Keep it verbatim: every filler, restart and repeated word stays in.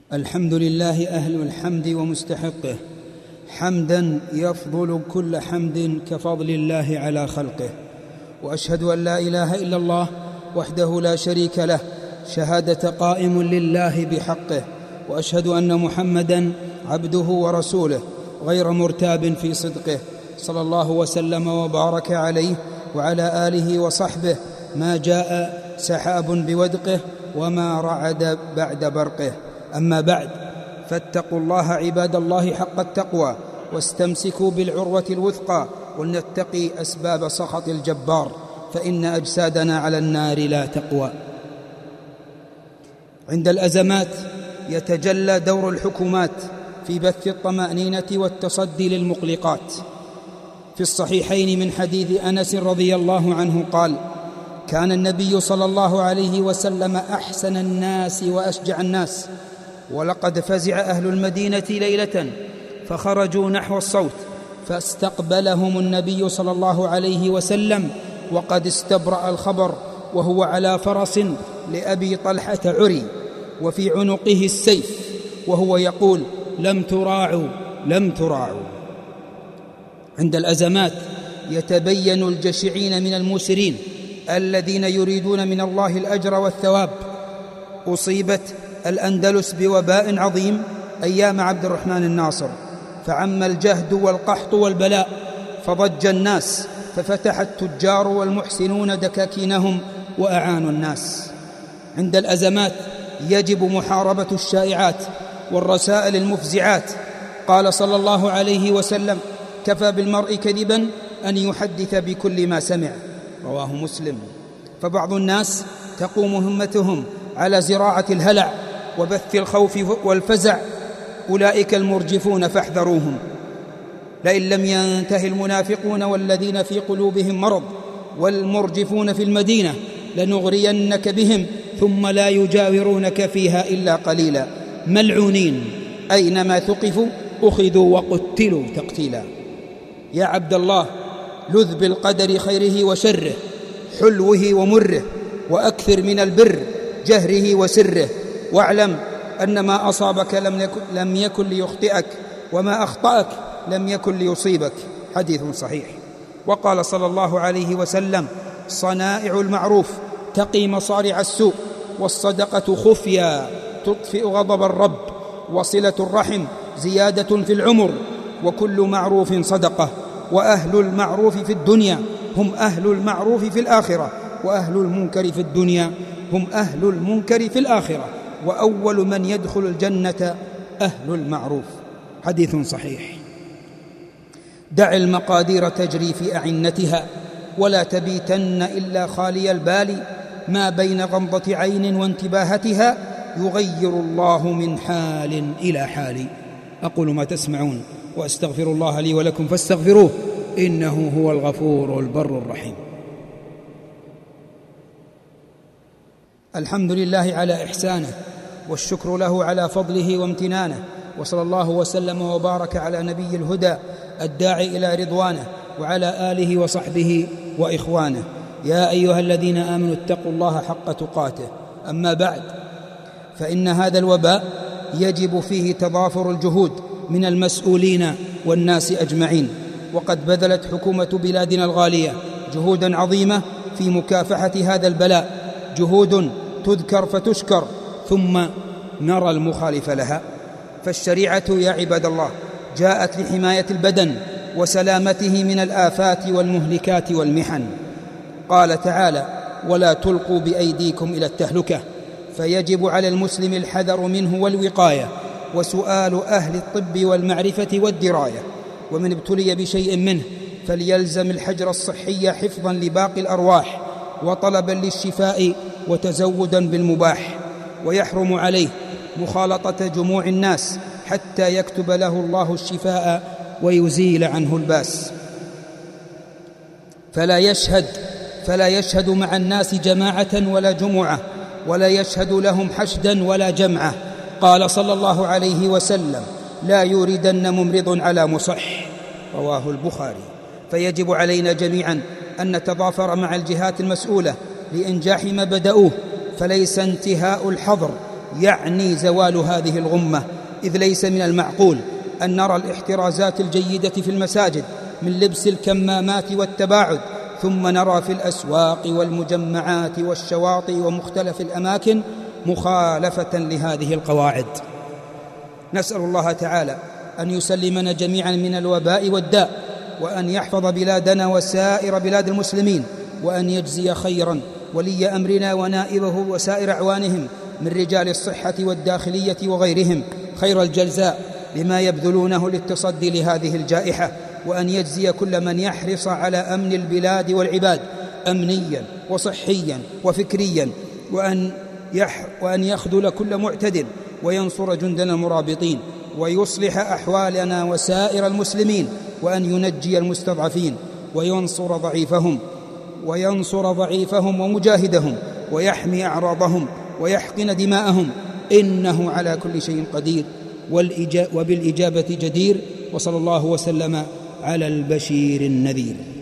الحمد لله أهل الحمد ومستحقه، حمدا يفضل كل حمد كفضل الله على خلقه. وأشهد أن لا إله إلا الله وحده لا شريك له شهادة قائم لله بحقه، وأشهد أن محمدا عبده ورسوله غير مرتاب في صدقه، صلى الله وسلم وبارك عليه وعلى آله وصحبه. ما جاء سحاب بودقه وما رعد بعد برقه. أما بعد، فاتقوا الله عباد الله حق التقوى، واستمسكوا بالعروة الوثقى، ولنتقي أسباب سخط الجبار، فإن أجسادنا على النار لا تقوى. عند الأزمات يتجلى دور الحكومات في بث الطمأنينة والتصدي للمقلقات. في الصحيحين من حديث أنس رضي الله عنه قال: كان النبي صلى الله عليه وسلم أحسن الناس وأشجع الناس، ولقد فزع أهل المدينة ليلة فخرجوا نحو الصوت، فاستقبلهم النبي صلى الله عليه وسلم وقد استبرأ الخبر، وهو على فرس لأبي طلحة عري، وفي عنقه السيف، وهو يقول: لم تراعوا لم تراعوا. عند الأزمات يتبين الجشعين من الموسرين الذين يريدون من الله الأجر والثواب. أصيبت الأندلس بوباء عظيم أيام عبد الرحمن الناصر، فعم الجهد والقحط والبلاء، فضج الناس، ففتح التجار والمحسنون دكاكينهم وأعانوا الناس. عند الأزمات يجب محاربة الشائعات والرسائل المفزعات. قال صلى الله عليه وسلم: كفى بالمرء كذبا أن يحدث بكل ما سمع، رواه مسلم. فبعض الناس تقوم همتهم على زراعة الهلع وبث الخوف والفزع، أولئك المرجفون فاحذروهم. لئن لم ينته المنافقون والذين في قلوبهم مرض والمرجفون في المدينة لنغرينك بهم ثم لا يجاورونك فيها إلا قليلا، ملعونين أينما ثقفوا أخذوا وقتلوا تقتيلا. يا عبد الله، لذ بالقدر خيره وشره، حلوه ومره، وأكثر من البر جهره وسره، واعلم أن ما أصابك لم يكن, لم يكن ليخطئك، وما أخطأك لم يكن ليصيبك. حديث صحيح. وقال صلى الله عليه وسلم: صنائع المعروف تقي مصارع السوء، والصدقة خفيا تطفئ غضب الرب، وصلة الرحم زيادة في العمر، وكل معروف صدقة. وأهل المعروف في الدنيا هم أهل المعروف في الآخرة، وأهل المنكر في الدنيا هم أهل المنكر في الآخرة، وأول من يدخل الجنة أهل المعروف. حديث صحيح. دع المقادير تجري في أعنتها، ولا تبيتن إلا خالي البال، ما بين غمضة عين وانتباهتها يغير الله من حال إلى حال. أقول ما تسمعون، وأستغفر الله لي ولكم فاستغفروه، إنه هو الغفور البر الرحيم. الحمد لله على إحسانه، والشكر له على فضله وامتنانه، وصلى الله وسلم وبارك على نبي الهدى الداعي إلى رضوانه، وعلى آله وصحبه وإخوانه. يا أيها الذين آمنوا اتقوا الله حق تقاته. أما بعد، فإن هذا الوباء يجب فيه تضافر الجهود من المسؤولين والناس أجمعين، وقد بذلت حكومة بلادنا الغالية جهودا عظيمة في مكافحة هذا البلاء، جهود تذكر فتشكر ثم نرى المخالف لها. فالشريعة يا عباد الله جاءت لحماية البدن وسلامته من الآفات والمهلكات والمحن. قال تعالى: ولا تلقوا بأيديكم إلى التهلكة. فيجب على المسلم الحذر منه والوقاية، وسؤال أهل الطب والمعرفة والدراية، ومن ابتلي بشيء منه فليلزم الحجر الصحي حفظا لباقي الأرواح، وطلبا للشفاء، وتزودا بالمباح. ويحرم عليه مخالطة جموع الناس حتى يكتب له الله الشفاء ويزيل عنه الباس. فلا يشهد فلا يشهد مع الناس جماعة ولا جمعة، ولا يشهد لهم حشدا ولا جمعة. قال صلى الله عليه وسلم: لا يوردن ممرض على مصح، رواه البخاري. فيجب علينا جميعا أن نتضافر مع الجهات المسؤولة لإنجاح ما بدأوه، فليس انتهاء الحظر يعني زوال هذه الغمة، إذ ليس من المعقول أن نرى الاحترازات الجيدة في المساجد من لبس الكمامات والتباعد، ثم نرى في الأسواق والمجمعات والشواطئ ومختلف الأماكن مخالفة لهذه القواعد. نسأل الله تعالى أن يسلمنا جميعا من الوباء والداء، وأن يحفظ بلادنا وسائر بلاد المسلمين، وأن يجزي خيرا ولي أمرنا ونائبه وسائر أعوانهم من رجال الصحة والداخلية وغيرهم خير الجزاء بما يبذلونه للتصدي لهذه الجائحة، وأن يجزي كل من يحرص على أمن البلاد والعباد أمنيا وصحيا وفكريا، وأن, يح وأن يخذل كل معتد وينصر جندنا المرابطين، ويصلح أحوالنا وسائر المسلمين، وأن ينجي المستضعفين وينصر ضعيفهم وينصر ضعيفهم ومجاهدهم، ويحمي أعراضهم ويحقن دماءهم، إنه على كل شيء قدير وبالإجابة جدير. وصلى الله وسلم على البشير النذير.